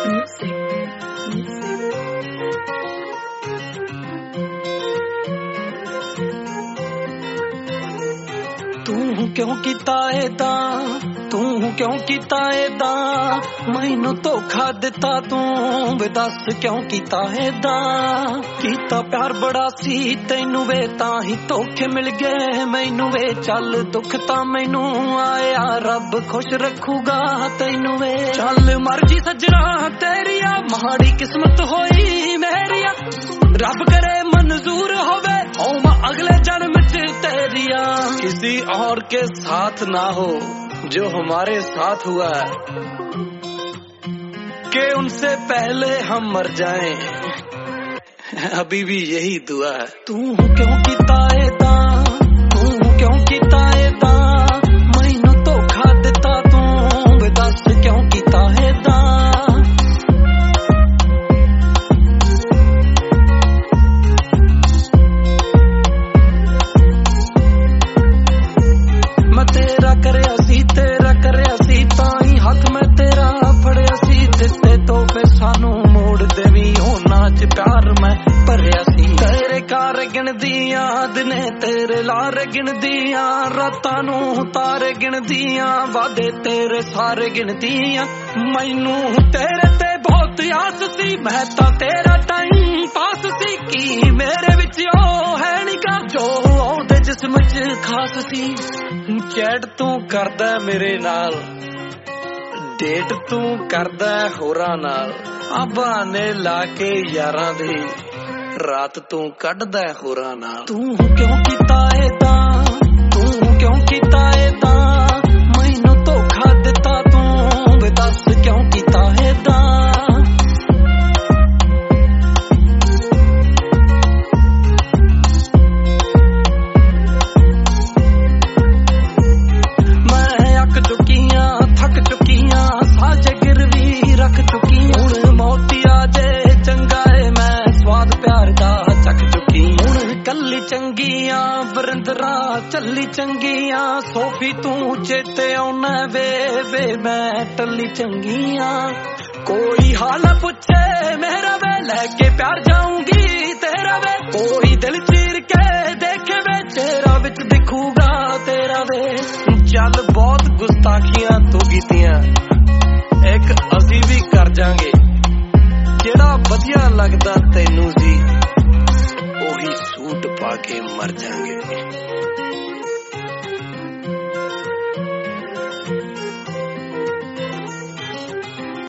तू क्यों कीता एदा, तू क्यों कीता एदा, मैनू धोखा दिता तू वे दस क्यों कीता एदा। कीता प्यार बड़ा सी तैनू वे तां ही धोखे मिल गए मैनू वे। चल दुख तां मैनू आया रब खुश रखूगा तैनू वे। चल मर्जी सजना तेरिया माड़ी किस्मत होई मेरिया, रब करे मंजूर होवे ओमा अगले जन्म च तेरिया। किसी और के साथ ना हो जो हमारे साथ हुआ है, कि उनसे पहले हम मर जाएं, अभी भी यही दुआ है। तू क्यों कीता एदा, तू क्यों कीता एदा, मैनू धोखा दिता तू वे दस क्यों कीता एदा। दिने तेरे लारे गिनदियां, रातां नू तारे गिनदियां, वादे तेरे सारे गिनदियां। मैनू तेरे ते बहुत आस सी, मैं तां तेरा टाइम पास सी। की मेरे विच ओ है निका जो ओदे जिस्म च खास सी। चैट तू करदा मेरे नाल, डेट तू करदा होरां नाल, बहाने ला के यारां दे रात तू कढदा होरां नाल। तू क्यों कीता एदा, तू क्यों कीता एदा, मैनू धोखा दिता तू वे दस क्यों कीता एदा। मैं अक चुकियां थक चुकियां, साजे गिरवी रख चुकियां, हुण मौती आ जे चंगा है मैं स्वाद प्यार दा चख चुकी। हुण कल्ली चंगियां बरिंदरा चली चंगियां, सोफी तू चेते आउना वे वे मैं टली चंगियां। कोई हाल पुछे मेरा वे लेके प्यार जाऊंगी तेरा वे, कोई दिल चीर के देखे वे चेहरा विच दिखूगा तेरा वे। चल बहुत गुस्ताखियां तू कीतियां, एक असी भी कर जांगे, जेड़ा वधिया लगदा तैनू सी ओही सूट पा के मर जांगे।